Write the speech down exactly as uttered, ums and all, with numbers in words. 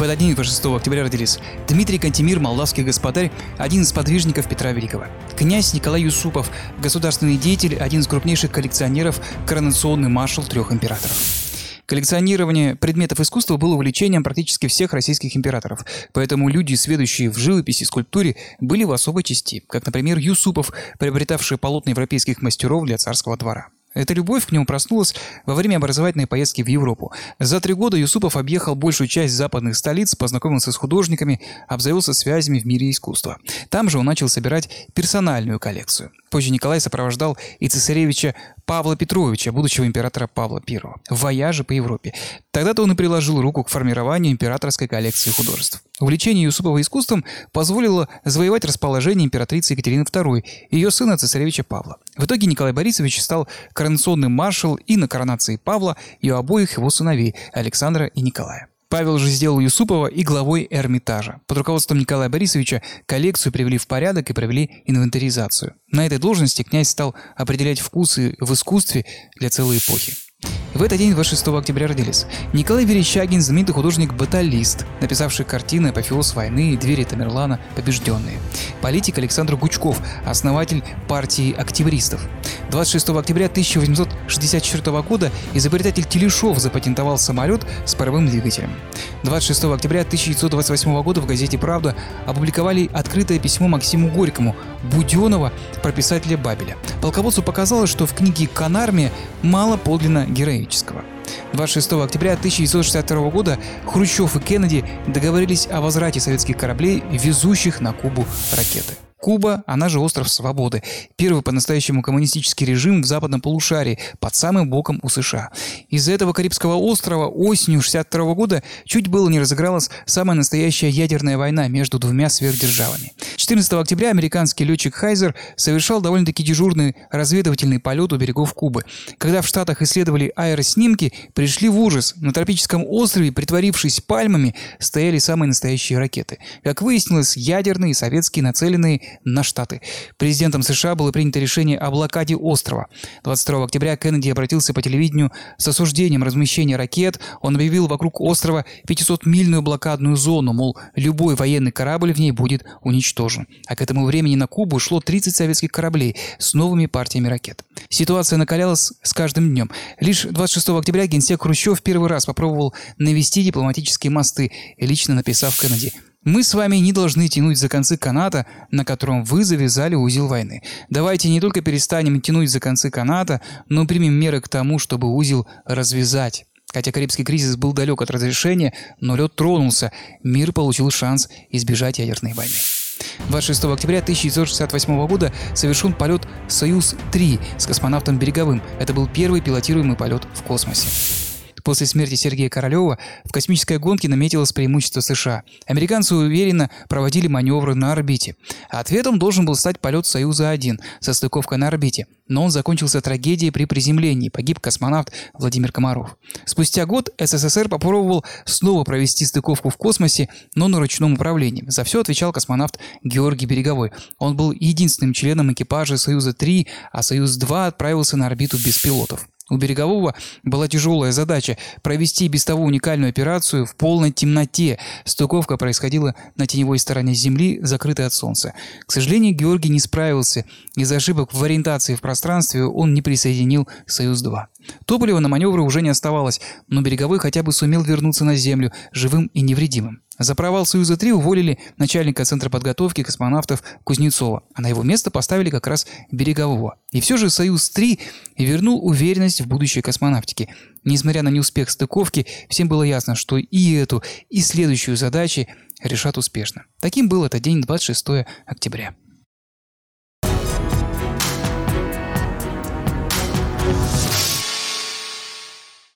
этот день, шестого октября, родились Дмитрий Кантемир, молдавский господарь, один из подвижников Петра Великого. Князь Николай Юсупов, государственный деятель, один из крупнейших коллекционеров, коронационный маршал трех императоров. Коллекционирование предметов искусства было увлечением практически всех российских императоров, поэтому люди, сведущие в живописи и скульптуре, были в особой части, как, например, Юсупов, приобретавший полотна европейских мастеров для царского двора. Эта любовь к нему проснулась во время образовательной поездки в Европу. За три года Юсупов объехал большую часть западных столиц, познакомился с художниками, обзавелся связями в мире искусства. Там же он начал собирать персональную коллекцию. Позже Николай сопровождал и цесаревича Павла Петровича, будущего императора Павла Первого, в вояже по Европе. Тогда-то он и приложил руку к формированию императорской коллекции художеств. Увлечение Юсупова искусством позволило завоевать расположение императрицы Екатерины Второй и ее сына цесаревича Павла. В итоге Николай Борисович стал коронационным маршалом и на коронации Павла, и у обоих его сыновей Александра и Николая. Павел же сделал Юсупова и главой Эрмитажа. Под руководством Николая Борисовича коллекцию привели в порядок и провели инвентаризацию. На этой должности князь стал определять вкусы в искусстве для целой эпохи. В этот день, двадцать шестого октября, родились Николай Верещагин, знаменитый художник-баталист, написавший картины «Апофеоз войны», «Двери Тамерлана», «Побежденные». Политик Александр Гучков, основатель партии октябристов. двадцать шестого октября тысяча восемьсот шестьдесят четвёртого года изобретатель Телешов запатентовал самолет с паровым двигателем. двадцать шестого октября тысяча девятьсот двадцать восьмого года в газете «Правда» опубликовали открытое письмо Максиму Горькому Буденова про писателя Бабеля. Полководцу показалось, что в книге «Конармия» мало подлинно героического. двадцать шестого октября тысяча девятьсот шестьдесят второго года Хрущев и Кеннеди договорились о возврате советских кораблей, везущих на Кубу ракеты. Куба, она же остров Свободы, первый по-настоящему коммунистический режим в западном полушарии, под самым боком у США. Из-за этого Карибского острова осенью шестьдесят второго года чуть было не разыгралась самая настоящая ядерная война между двумя сверхдержавами. четырнадцатого октября американский летчик Хайзер совершал довольно-таки дежурный разведывательный полет у берегов Кубы. Когда в Штатах исследовали аэроснимки, пришли в ужас. На тропическом острове, притворившись пальмами, стояли самые настоящие ракеты. Как выяснилось, ядерные, советские, нацеленные на Штаты. Президентом США было принято решение о блокаде острова. двадцать второго октября Кеннеди обратился по телевидению с осуждением размещения ракет. Он объявил вокруг острова пятисотмильную блокадную зону, мол, любой военный корабль в ней будет уничтожен. А к этому времени на Кубу шло тридцать советских кораблей с новыми партиями ракет. Ситуация накалялась с каждым днем. Лишь двадцать шестого октября генсек Хрущев первый раз попробовал навести дипломатические мосты, лично написав Кеннеди: «Мы с вами не должны тянуть за концы каната, на котором вы завязали узел войны. Давайте не только перестанем тянуть за концы каната, но примем меры к тому, чтобы узел развязать». Хотя Карибский кризис был далек от разрешения, но лед тронулся, мир получил шанс избежать ядерной войны. двадцать шестого октября тысяча девятьсот шестьдесят восьмого года совершен полет «Союз три» с космонавтом Береговым. Это был первый пилотируемый полет в космосе. После смерти Сергея Королева в космической гонке наметилось преимущество США. Американцы уверенно проводили маневры на орбите. Ответом должен был стать полет «Союза один» со стыковкой на орбите. Но он закончился трагедией при приземлении. Погиб космонавт Владимир Комаров. Спустя год СССР попробовал снова провести стыковку в космосе, но на ручном управлении. За все отвечал космонавт Георгий Береговой. Он был единственным членом экипажа «Союза три», а «Союз два» отправился на орбиту без пилотов. У Берегового была тяжелая задача провести без того уникальную операцию в полной темноте. Стыковка происходила на теневой стороне Земли, закрытой от Солнца. К сожалению, Георгий не справился. Из-за ошибок в ориентации в пространстве он не присоединил «Союз два». Топлива на маневры уже не оставалось, но Береговой хотя бы сумел вернуться на Землю живым и невредимым. За провал «Союза три» уволили начальника Центра подготовки космонавтов Кузнецова, а на его место поставили как раз Берегового. И все же «Союз три» вернул уверенность в будущее космонавтики. Несмотря на неуспех стыковки, всем было ясно, что и эту, и следующую задачи решат успешно. Таким был этот день, двадцать шестого октября.